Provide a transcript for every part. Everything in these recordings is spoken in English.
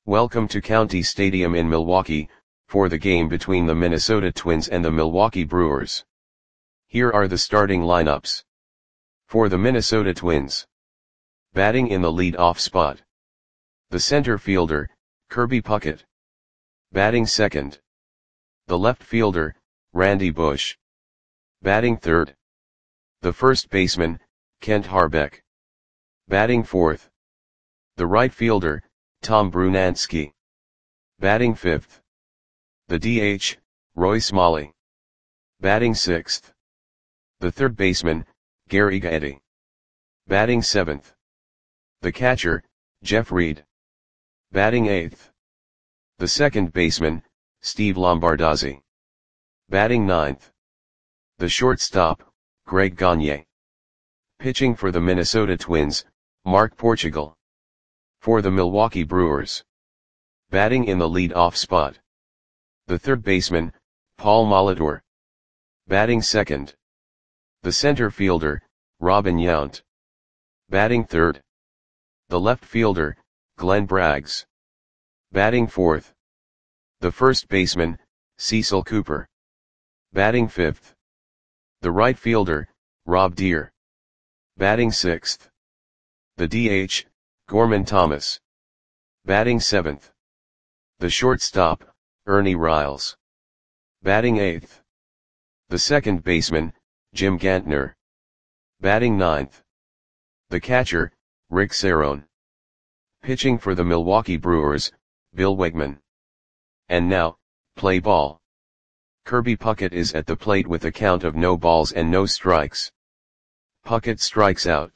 Welcome to County Stadium in Milwaukee, for the game between the Minnesota Twins and the Milwaukee Brewers. Here are the starting lineups. For the Minnesota Twins. Batting in the lead-off spot. The center fielder, Kirby Puckett. Batting second. The left fielder, Randy Bush. Batting third. The first baseman, Kent Hrbek. Batting fourth. The right fielder, Tom Brunansky. Batting fifth. The DH, Roy Smalley. Batting sixth. The third baseman, Gary Gaetti. Batting seventh. The catcher, Jeff Reed. Batting eighth. The second baseman, Steve Lombardozzi. Batting ninth. The shortstop, Greg Gagne. Pitching for the Minnesota Twins, Mark Portugal. For the Milwaukee Brewers. Batting in the lead-off spot. The third baseman, Paul Molitor. Batting second. The center fielder, Robin Yount. Batting third. The left fielder, Glenn Braggs. Batting fourth. The first baseman, Cecil Cooper. Batting fifth. The right fielder, Rob Deere. Batting sixth. The DH, Gorman Thomas. Batting seventh. The shortstop, Ernie Riles. Batting eighth. The second baseman, Jim Gantner. Batting ninth. The catcher, Rick Cerone. Pitching for the Milwaukee Brewers, Bill Wegman. And now, play ball. Kirby Puckett is at the plate with a count of no balls and no strikes. Puckett strikes out.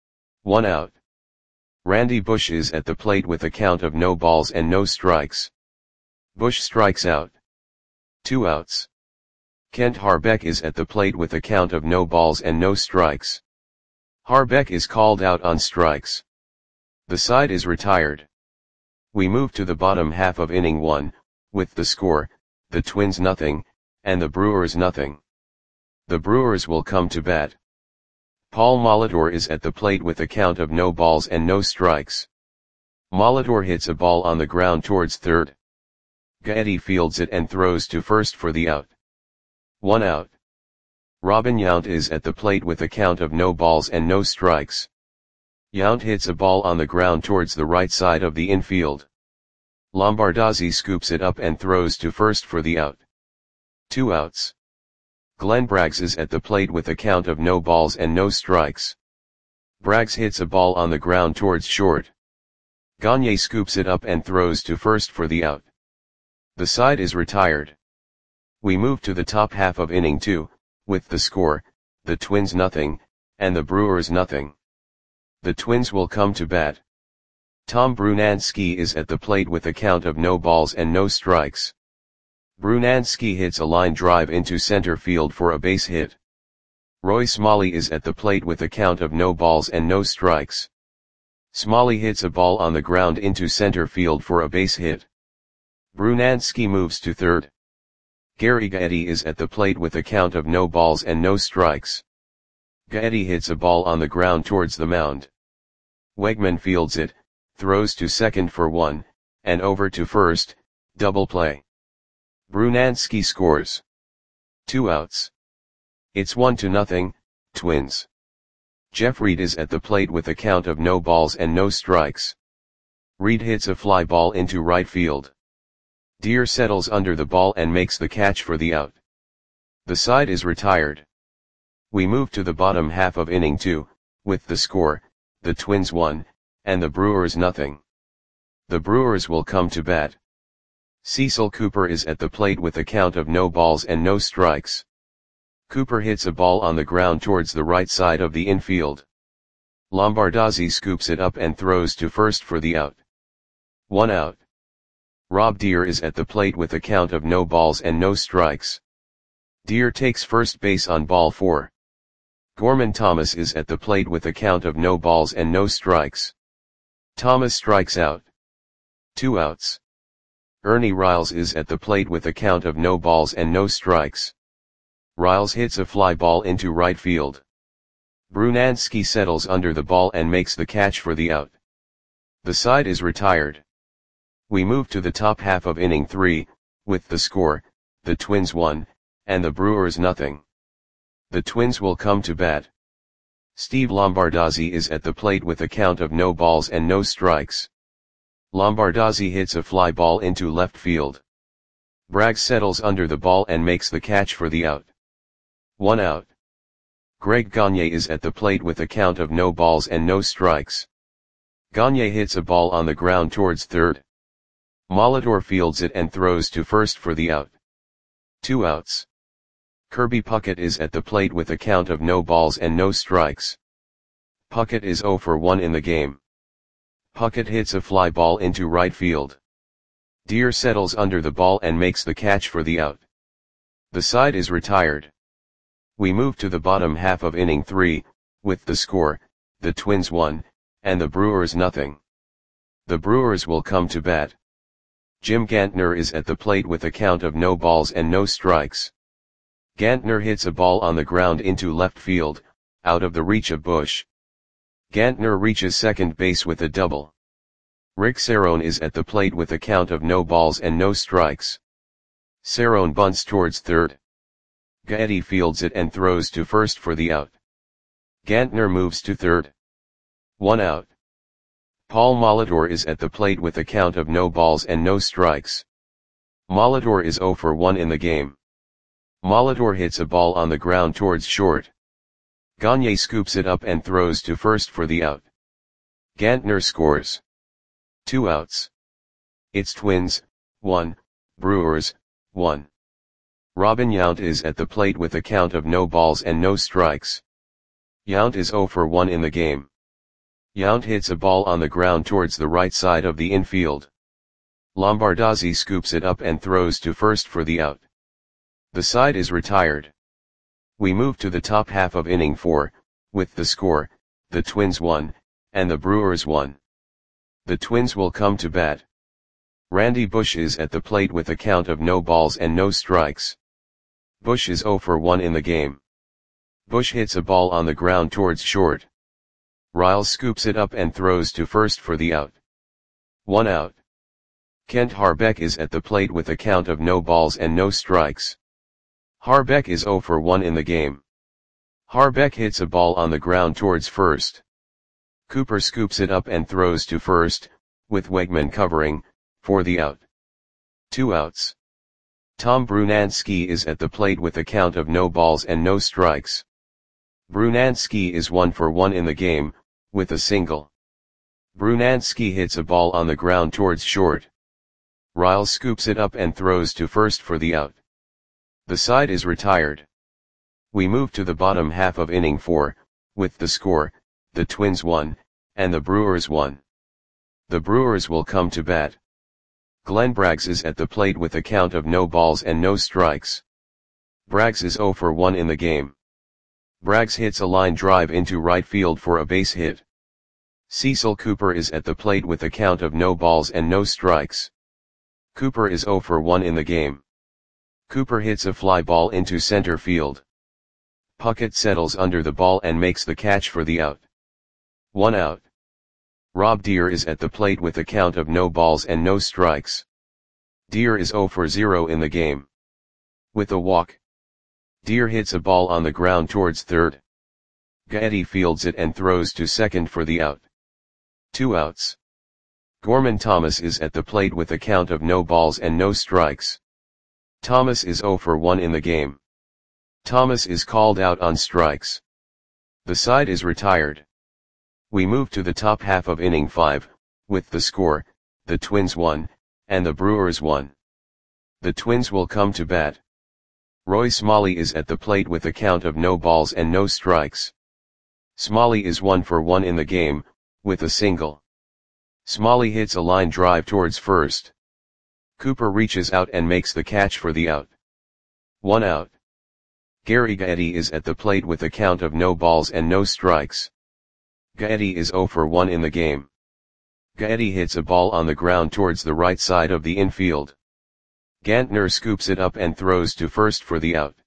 1 out. Randy Bush is at the plate with a count of no balls and no strikes. Bush strikes out. 2 outs. Kent Hrbek is at the plate with a count of no balls and no strikes. Hrbek is called out on strikes. The side is retired. We move to the bottom half of inning 1, with the score, the Twins nothing, and the Brewers nothing. The Brewers will come to bat. Paul Molitor is at the plate with a count of no balls and no strikes. Molitor hits a ball on the ground towards third. Gaetti fields it and throws to first for the out. 1 out. Robin Yount is at the plate with a count of no balls and no strikes. Yount hits a ball on the ground towards the right side of the infield. Lombardozzi scoops it up and throws to first for the out. 2 outs. Glenn Braggs is at the plate with a count of no balls and no strikes. Braggs hits a ball on the ground towards short. Gagne scoops it up and throws to first for the out. The side is retired. We move to the top half of inning 2, with the score, the Twins nothing, and the Brewers nothing. The Twins will come to bat. Tom Brunansky is at the plate with a count of no balls and no strikes. Brunansky hits a line drive into center field for a base hit. Roy Smalley is at the plate with a count of no balls and no strikes. Smalley hits a ball on the ground into center field for a base hit. Brunansky moves to third. Gary Gaetti is at the plate with a count of no balls and no strikes. Gaetti hits a ball on the ground towards the mound. Wegman fields it, throws to second for 1, and over to first, double play. Brunansky scores. 2 outs. It's 1-0, Twins. Jeff Reed is at the plate with a count of no balls and no strikes. Reed hits a fly ball into right field. Deere settles under the ball and makes the catch for the out. The side is retired. We move to the bottom half of inning 2, with the score, the Twins 1, and the Brewers nothing. The Brewers will come to bat. Cecil Cooper is at the plate with a count of no balls and no strikes. Cooper hits a ball on the ground towards the right side of the infield. Lombardozzi scoops it up and throws to first for the out. 1 out. Rob Deere is at the plate with a count of no balls and no strikes. Deere takes first base on ball 4. Gorman Thomas is at the plate with a count of no balls and no strikes. Thomas strikes out. 2 outs. Ernie Riles is at the plate with a count of no balls and no strikes. Riles hits a fly ball into right field. Brunansky settles under the ball and makes the catch for the out. The side is retired. We move to the top half of inning 3, with the score, the Twins 1, and the Brewers nothing. The Twins will come to bat. Steve Lombardozzi is at the plate with a count of no balls and no strikes. Lombardozzi hits a fly ball into left field. Braggs settles under the ball and makes the catch for the out. 1 out. Greg Gagne is at the plate with a count of no balls and no strikes. Gagne hits a ball on the ground towards third. Molitor fields it and throws to first for the out. 2 outs. Kirby Puckett is at the plate with a count of no balls and no strikes. Puckett is 0 for 1 in the game. Puckett hits a fly ball into right field. Deer settles under the ball and makes the catch for the out. The side is retired. We move to the bottom half of inning 3, with the score, the Twins 1, and the Brewers nothing. The Brewers will come to bat. Jim Gantner is at the plate with a count of no balls and no strikes. Gantner hits a ball on the ground into left field, out of the reach of Bush. Gantner reaches second base with a double. Rick Cerrone is at the plate with a count of no balls and no strikes. Cerrone bunts towards third. Gaetti fields it and throws to first for the out. Gantner moves to third. 1 out. Paul Molitor is at the plate with a count of no balls and no strikes. Molitor is 0 for 1 in the game. Molitor hits a ball on the ground towards short. Gagne scoops it up and throws to first for the out. Gantner scores. 2 outs. It's Twins, 1, Brewers, 1. Robin Yount is at the plate with a count of no balls and no strikes. Yount is 0 for 1 in the game. Yount hits a ball on the ground towards the right side of the infield. Lombardozzi scoops it up and throws to first for the out. The side is retired. We move to the top half of inning 4, with the score, the Twins 1, and the Brewers 1. The Twins will come to bat. Randy Bush is at the plate with a count of no balls and no strikes. Bush is 0 for 1 in the game. Bush hits a ball on the ground towards short. Riles scoops it up and throws to first for the out. 1 out. Kent Harbeck is at the plate with a count of no balls and no strikes. Harbeck is 0 for 1 in the game. Harbeck hits a ball on the ground towards first. Cooper scoops it up and throws to first, with Wegman covering, for the out. 2 outs. Tom Brunansky is at the plate with a count of no balls and no strikes. Brunansky is 1 for 1 in the game, with a single. Brunansky hits a ball on the ground towards short. Riles scoops it up and throws to first for the out. The side is retired. We move to the bottom half of inning 4, with the score, the Twins 1, and the Brewers 1. The Brewers will come to bat. Glenn Braggs is at the plate with a count of no balls and no strikes. Braggs is 0 for 1 in the game. Braggs hits a line drive into right field for a base hit. Cecil Cooper is at the plate with a count of no balls and no strikes. Cooper is 0 for 1 in the game. Cooper hits a fly ball into center field. Puckett settles under the ball and makes the catch for the out. 1 out. Rob Deer is at the plate with a count of no balls and no strikes. Deer is 0 for 0 in the game. With a walk. Deer hits a ball on the ground towards third. Gaetti fields it and throws to second for the out. 2 outs. Gorman Thomas is at the plate with a count of no balls and no strikes. Thomas is 0 for 1 in the game. Thomas is called out on strikes. The side is retired. We move to the top half of inning 5, with the score, the Twins 1, and the Brewers 1. The Twins will come to bat. Roy Smalley is at the plate with a count of no balls and no strikes. Smalley is 1 for 1 in the game, with a single. Smalley hits a line drive towards first. Cooper reaches out and makes the catch for the out. 1 out. Gary Gaetti is at the plate with a count of no balls and no strikes. Gaetti is 0 for 1 in the game. Gaetti hits a ball on the ground towards the right side of the infield. Gantner scoops it up and throws to first for the out.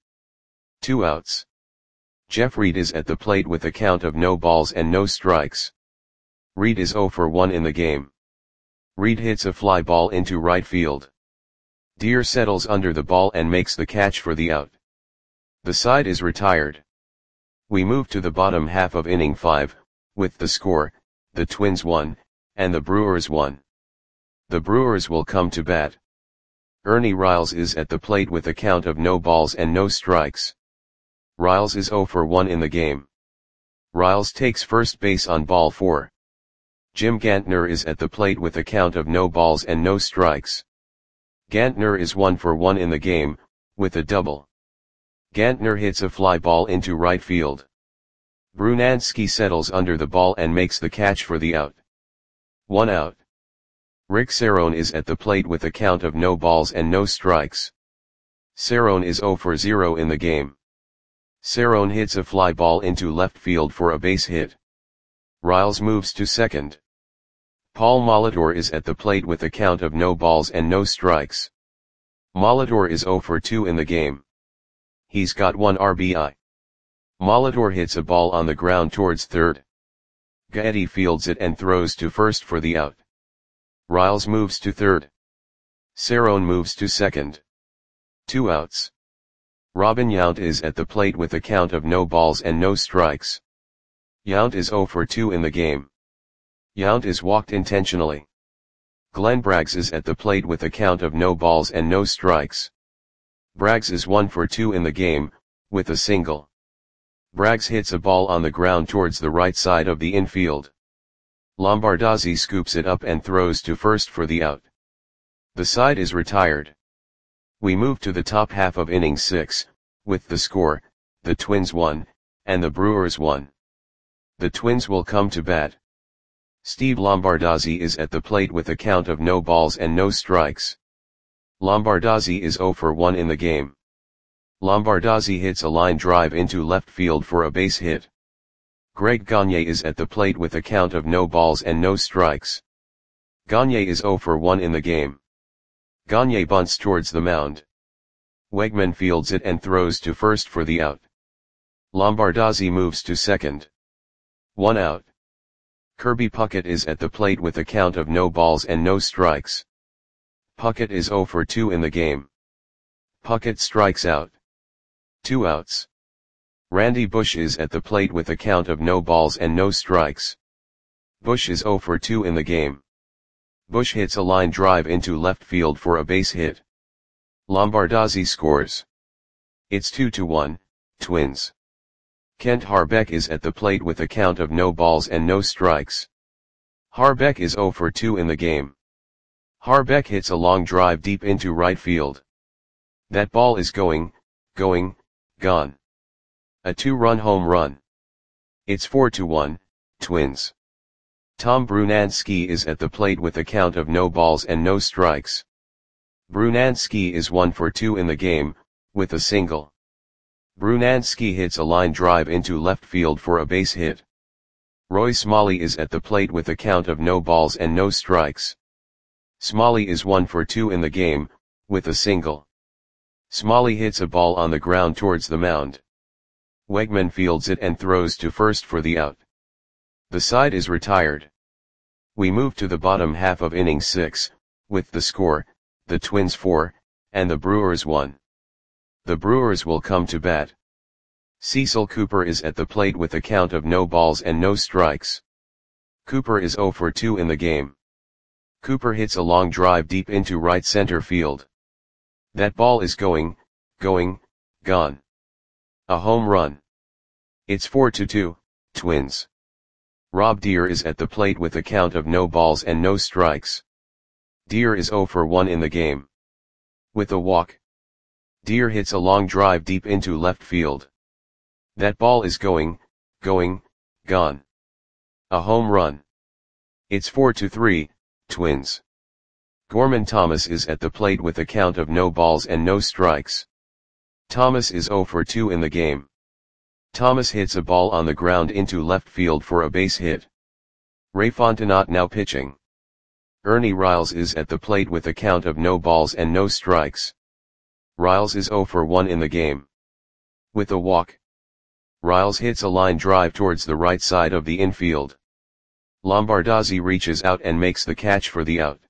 2 outs. Jeff Reed is at the plate with a count of no balls and no strikes. Reed is 0 for 1 in the game. Reed hits a fly ball into right field. Deer settles under the ball and makes the catch for the out. The side is retired. We move to the bottom half of inning 5, with the score, the Twins 1, and the Brewers 1. The Brewers will come to bat. Ernie Riles is at the plate with a count of no balls and no strikes. Riles is 0 for 1 in the game. Riles takes first base on ball 4. Jim Gantner is at the plate with a count of no balls and no strikes. Gantner is 1 for 1 in the game, with a double. Gantner hits a fly ball into right field. Brunansky settles under the ball and makes the catch for the out. 1 out. Rick Cerrone is at the plate with a count of no balls and no strikes. Cerrone is 0 for 0 in the game. Cerrone hits a fly ball into left field for a base hit. Riles moves to second. Paul Molitor is at the plate with a count of no balls and no strikes. Molitor is 0 for 2 in the game. He's got 1 RBI. Molitor hits a ball on the ground towards third. Gaetti fields it and throws to first for the out. Riles moves to third. Cerrone moves to second. 2 outs. Robin Yount is at the plate with a count of no balls and no strikes. Yount is 0 for 2 in the game. Yount is walked intentionally. Glenn Braggs is at the plate with a count of no balls and no strikes. Braggs is 1 for 2 in the game, with a single. Braggs hits a ball on the ground towards the right side of the infield. Lombardozzi scoops it up and throws to first for the out. The side is retired. We move to the top half of inning 6, with the score, the Twins 1, and the Brewers 1. The Twins will come to bat. Steve Lombardozzi is at the plate with a count of no balls and no strikes. Lombardozzi is 0 for 1 in the game. Lombardozzi hits a line drive into left field for a base hit. Greg Gagne is at the plate with a count of no balls and no strikes. Gagne is 0 for 1 in the game. Gagne bunts towards the mound. Wegman fields it and throws to first for the out. Lombardozzi moves to second. 1 out. Kirby Puckett is at the plate with a count of no balls and no strikes. Puckett is 0 for 2 in the game. Puckett strikes out. 2 outs. Randy Bush is at the plate with a count of no balls and no strikes. Bush is 0 for 2 in the game. Bush hits a line drive into left field for a base hit. Lombardozzi scores. It's 2-1, Twins. Kent Harbeck is at the plate with a count of no balls and no strikes. Harbeck is 0 for 2 in the game. Harbeck hits a long drive deep into right field. That ball is gone. A 2-run home run. It's 4-1, Twins. Tom Brunansky is at the plate with a count of no balls and no strikes. Brunansky is 1 for 2 in the game, with a single. Brunansky hits a line drive into left field for a base hit. Roy Smalley is at the plate with a count of no balls and no strikes. Smalley is 1 for 2 in the game, with a single. Smalley hits a ball on the ground towards the mound. Wegman fields it and throws to first for the out. The side is retired. We move to the bottom half of inning 6, with the score, the Twins 4, and the Brewers 1. The Brewers will come to bat. Cecil Cooper is at the plate with a count of no balls and no strikes. Cooper is 0 for 2 in the game. Cooper hits a long drive deep into right center field. That ball is gone. A home run. It's 4-2, Twins. Rob Deere is at the plate with a count of no balls and no strikes. Deere is 0 for 1 in the game. With a walk. Deere hits a long drive deep into left field. That ball is gone. A home run. It's 4-3, Twins. Gorman Thomas is at the plate with a count of no balls and no strikes. Thomas is 0 for 2 in the game. Thomas hits a ball on the ground into left field for a base hit. Ray Fontenot now pitching. Ernie Riles is at the plate with a count of no balls and no strikes. Riles is 0 for 1 in the game. With a walk. Riles hits a line drive towards the right side of the infield. Lombardozzi reaches out and makes the catch for the out.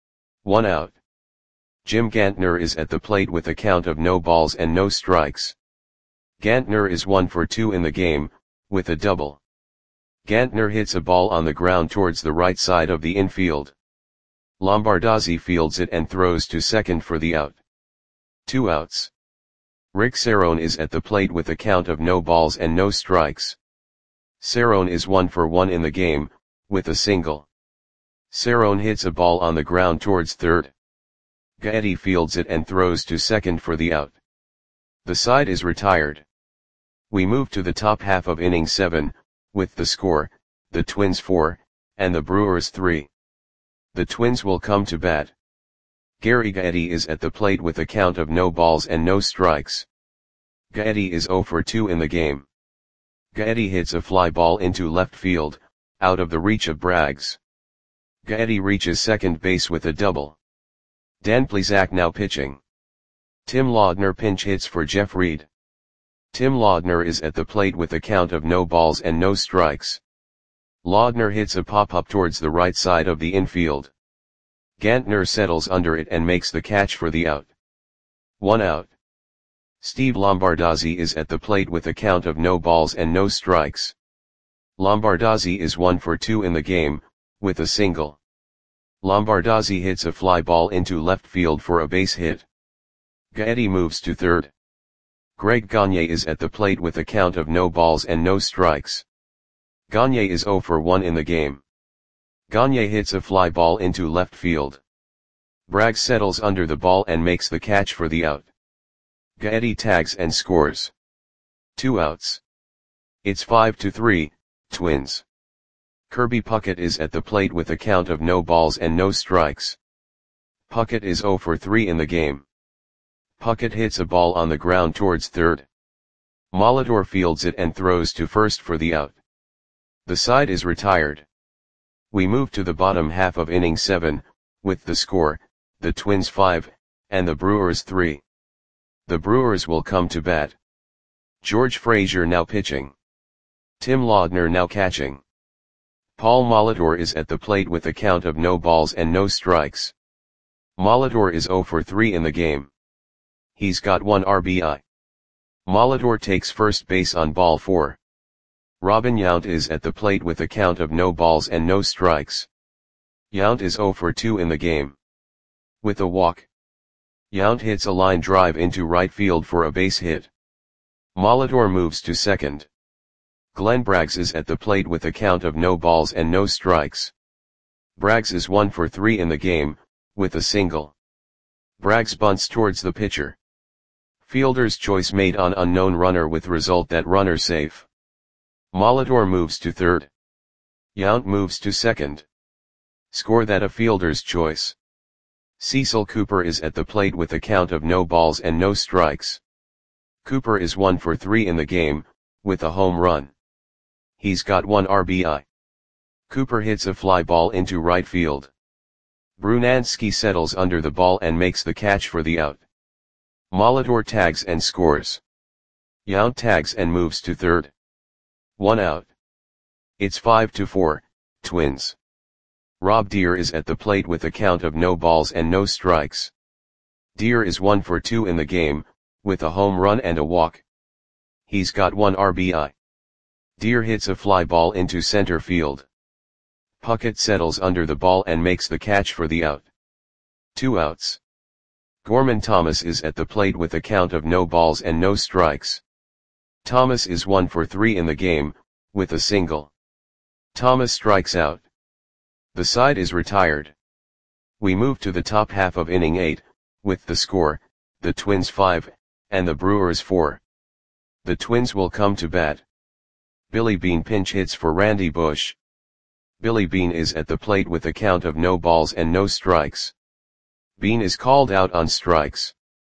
1 out. Jim Gantner is at the plate with a count of no balls and no strikes. Gantner is 1 for 2 in the game, with a double. Gantner hits a ball on the ground towards the right side of the infield. Lombardozzi fields it and throws to second for the out. 2 outs. Rick Cerrone is at the plate with a count of no balls and no strikes. Cerrone is 1 for 1 in the game, with a single. Cerrone hits a ball on the ground towards third. Gaetti fields it and throws to second for the out. The side is retired. We move to the top half of inning 7, with the score, the Twins 4, and the Brewers 3. The Twins will come to bat. Gary Gaetti is at the plate with a count of no balls and no strikes. Gaetti is 0 for 2 in the game. Gaetti hits a fly ball into left field, out of the reach of Braggs. Gaetti reaches second base with a double. Dan Plesac now pitching. Tim Laudner pinch hits for Jeff Reed. Tim Laudner is at the plate with a count of no balls and no strikes. Laudner hits a pop-up towards the right side of the infield. Gantner settles under it and makes the catch for the out. 1 out. Steve Lombardozzi is at the plate with a count of no balls and no strikes. Lombardozzi is 1 for 2 in the game, with a single. Lombardozzi hits a fly ball into left field for a base hit. Gaetti moves to third. Greg Gagne is at the plate with a count of no balls and no strikes. Gagne is 0 for 1 in the game. Gagne hits a fly ball into left field. Braggs settles under the ball and makes the catch for the out. Gaetti tags and scores. 2 outs. It's 5-3, Twins. Kirby Puckett is at the plate with a count of no balls and no strikes. Puckett is 0 for 3 in the game. Puckett hits a ball on the ground towards third. Molitor fields it and throws to first for the out. The side is retired. We move to the bottom half of inning 7, with the score, the Twins 5, and the Brewers 3. The Brewers will come to bat. George Frazier now pitching. Tim Laudner now catching. Paul Molitor is at the plate with a count of no balls and no strikes. Molitor is 0 for 3 in the game. He's got 1 RBI. Molitor takes first base on ball 4. Robin Yount is at the plate with a count of no balls and no strikes. Yount is 0 for 2 in the game. With a walk. Yount hits a line drive into right field for a base hit. Molitor moves to second. Glenn Braggs is at the plate with a count of no balls and no strikes. Braggs is 1 for 3 in the game, with a single. Braggs bunts towards the pitcher. Fielder's choice made on unknown runner with result that runner safe. Molitor moves to third. Yount moves to second. Score that a fielder's choice. Cecil Cooper is at the plate with a count of no balls and no strikes. Cooper is 1 for 3 in the game, with a home run. He's got 1 RBI. Cooper hits a fly ball into right field. Brunansky settles under the ball and makes the catch for the out. Molitor tags and scores. Yount tags and moves to third. 1 out. It's 5-4, Twins. Rob Deer is at the plate with a count of no balls and no strikes. Deer is 1 for 2 in the game, with a home run and a walk. He's got 1 RBI. Deer hits a fly ball into center field. Puckett settles under the ball and makes the catch for the out. 2 outs. Gorman Thomas is at the plate with a count of no balls and no strikes. Thomas is 1 for 3 in the game, with a single. Thomas strikes out. The side is retired. We move to the top half of inning 8, with the score, the Twins 5, and the Brewers 4. The Twins will come to bat. Billy Beane pinch hits for Randy Bush. Billy Beane is at the plate with a count of no balls and no strikes. Beane is called out on strikes.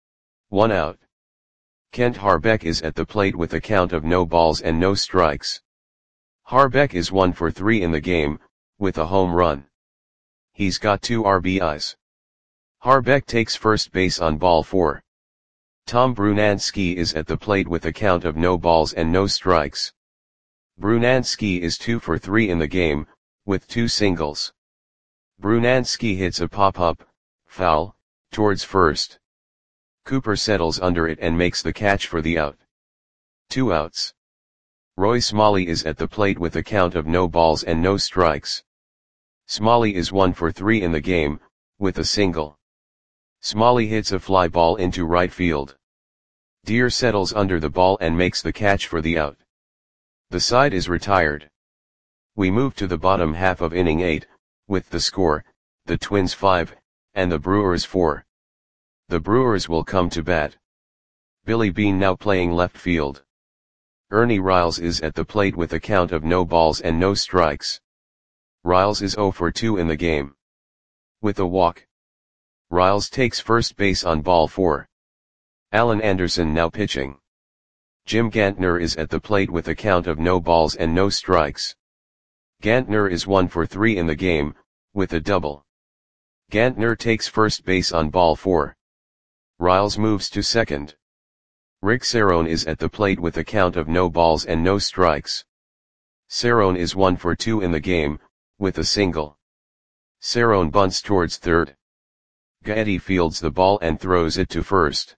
1 out. Kent Harbeck is at the plate with a count of no balls and no strikes. Harbeck is 1 for 3 in the game, with a home run. He's got 2 RBIs. Harbeck takes first base on ball 4. Tom Brunansky is at the plate with a count of no balls and no strikes. Brunansky is 2 for 3 in the game, with 2 singles. Brunansky hits a pop-up, foul, towards first. Cooper settles under it and makes the catch for the out. 2 outs. Roy Smalley is at the plate with a count of no balls and no strikes. Smalley is 1 for 3 in the game, with a single. Smalley hits a fly ball into right field. Deer settles under the ball and makes the catch for the out. The side is retired. We move to the bottom half of inning 8, with the score, the Twins 5, and the Brewers 4. The Brewers will come to bat. Billy Beane now playing left field. Ernie Riles is at the plate with a count of no balls and no strikes. Riles is 0 for 2 in the game. With a walk. Riles takes first base on ball 4. Alan Anderson now pitching. Jim Gantner is at the plate with a count of no balls and no strikes. Gantner is 1 for 3 in the game, with a double. Gantner takes first base on ball 4. Riles moves to second. Rick Cerrone is at the plate with a count of no balls and no strikes. Cerrone is 1 for 2 in the game, with a single. Cerrone bunts towards third. Gaetti fields the ball and throws it to first.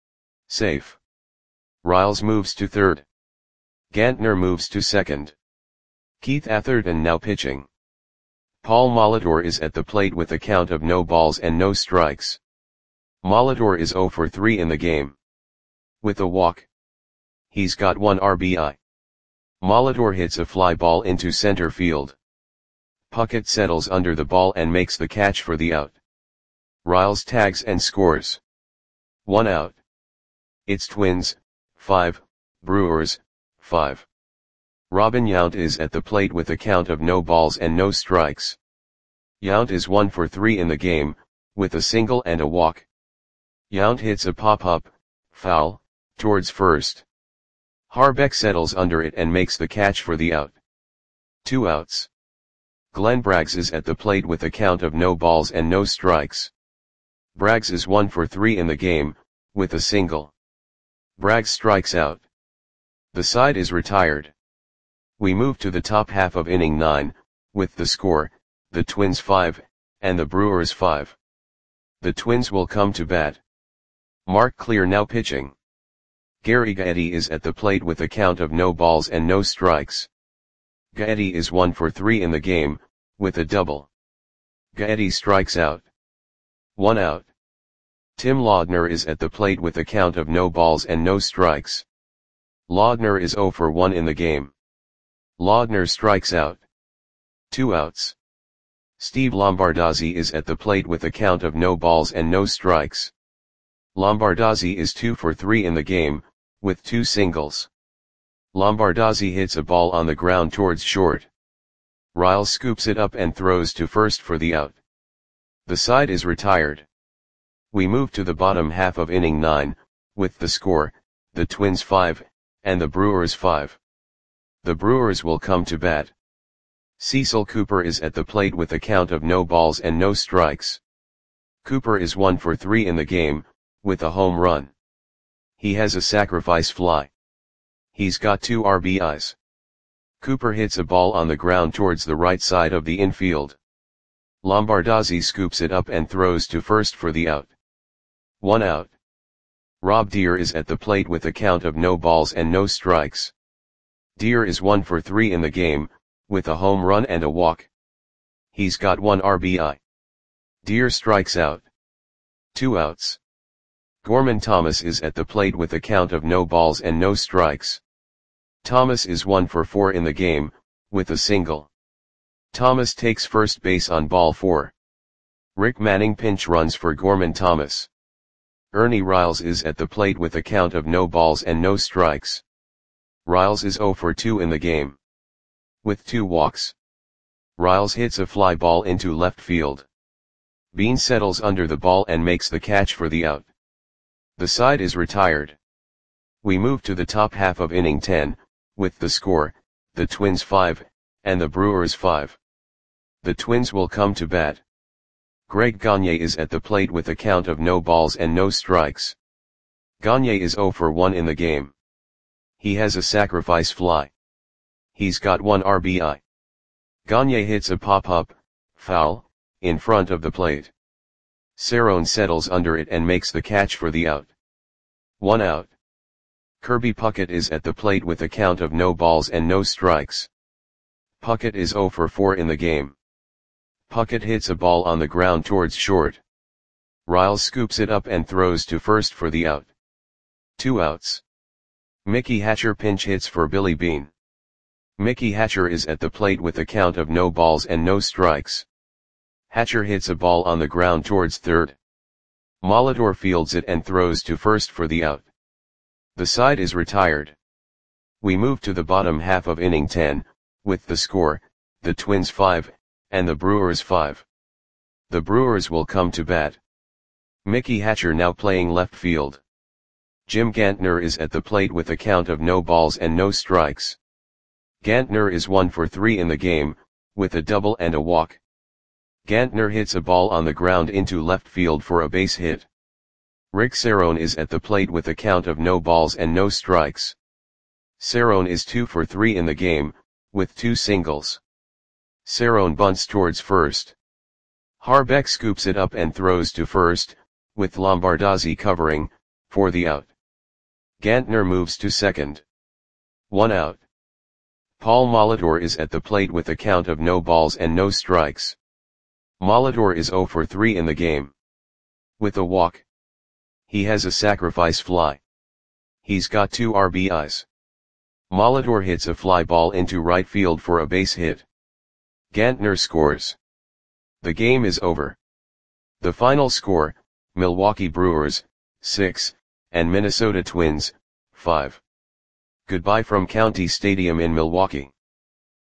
Safe. Riles moves to third. Gantner moves to second. Keith Atherton now pitching. Paul Molitor is at the plate with a count of no balls and no strikes. Molitor is 0 for 3 in the game. With a walk. He's got 1 RBI. Molitor hits a fly ball into center field. Puckett settles under the ball and makes the catch for the out. Riles tags and scores. 1 out. It's Twins, 5, Brewers, 5. Robin Yount is at the plate with a count of no balls and no strikes. Yount is 1 for 3 in the game, with a single and a walk. Yount hits a pop-up, foul, towards first. Harbeck settles under it and makes the catch for the out. 2 outs. Glenn Braggs is at the plate with a count of no balls and no strikes. Braggs is 1 for 3 in the game, with a single. Braggs strikes out. The side is retired. We move to the top half of inning 9, with the score, the Twins 5, and the Brewers 5. The Twins will come to bat. Mark Clear now pitching. Gary Gaetti is at the plate with a count of no balls and no strikes. Gaetti is 1 for 3 in the game, with a double. Gaetti strikes out. 1 out. Tim Laudner is at the plate with a count of no balls and no strikes. Laudner is 0 for 1 in the game. Laudner strikes out. 2 outs. Steve Lombardozzi is at the plate with a count of no balls and no strikes. Lombardozzi is 2 for 3 in the game, with 2 singles. Lombardozzi hits a ball on the ground towards short. Riles scoops it up and throws to first for the out. The side is retired. We move to the bottom half of inning 9, with the score, the Twins 5, and the Brewers 5. The Brewers will come to bat. Cecil Cooper is at the plate with a count of no balls and no strikes. Cooper is 1 for 3 in the game, with a home run. He has a sacrifice fly. He's got 2 RBIs. Cooper hits a ball on the ground towards the right side of the infield. Lombardozzi scoops it up and throws to first for the out. 1 out. Rob Deere is at the plate with a count of no balls and no strikes. Deere is 1 for 3 in the game, with a home run and a walk. He's got 1 RBI. Deere strikes out. 2 outs. Gorman Thomas is at the plate with a count of no balls and no strikes. Thomas is 1 for 4 in the game, with a single. Thomas takes first base on ball 4. Rick Manning pinch runs for Gorman Thomas. Ernie Riles is at the plate with a count of no balls and no strikes. Riles is 0 for 2 in the game. With 2 walks. Riles hits a fly ball into left field. Beane settles under the ball and makes the catch for the out. The side is retired. We move to the top half of inning 10, with the score, the Twins 5, and the Brewers 5. The Twins will come to bat. Greg Gagne is at the plate with a count of no balls and no strikes. Gagne is 0 for 1 in the game. He has a sacrifice fly. He's got 1 RBI. Gagne hits a pop-up, foul, in front of the plate. Cerrone settles under it and makes the catch for the out. 1 out. Kirby Puckett is at the plate with a count of no balls and no strikes. Puckett is 0 for 4 in the game. Puckett hits a ball on the ground towards short. Riles scoops it up and throws to first for the out. 2 outs. Mickey Hatcher pinch hits for Billy Beane. Mickey Hatcher is at the plate with a count of no balls and no strikes. Hatcher hits a ball on the ground towards third. Molitor fields it and throws to first for the out. The side is retired. We move to the bottom half of inning 10, with the score, the Twins 5, and the Brewers 5. The Brewers will come to bat. Mickey Hatcher now playing left field. Jim Gantner is at the plate with a count of no balls and no strikes. Gantner is 1 for 3 in the game, with a double and a walk. Gantner hits a ball on the ground into left field for a base hit. Rick Cerrone is at the plate with a count of no balls and no strikes. Cerrone is 2 for 3 in the game, with 2 singles. Cerrone bunts towards first. Harbeck scoops it up and throws to first, with Lombardozzi covering, for the out. Gantner moves to second. 1 out. Paul Molitor is at the plate with a count of no balls and no strikes. Molitor is 0 for 3 in the game. With a walk. He has a sacrifice fly. He's got 2 RBIs. Molitor hits a fly ball into right field for a base hit. Gantner scores. The game is over. The final score, Milwaukee Brewers, 6, and Minnesota Twins, 5. Goodbye from County Stadium in Milwaukee.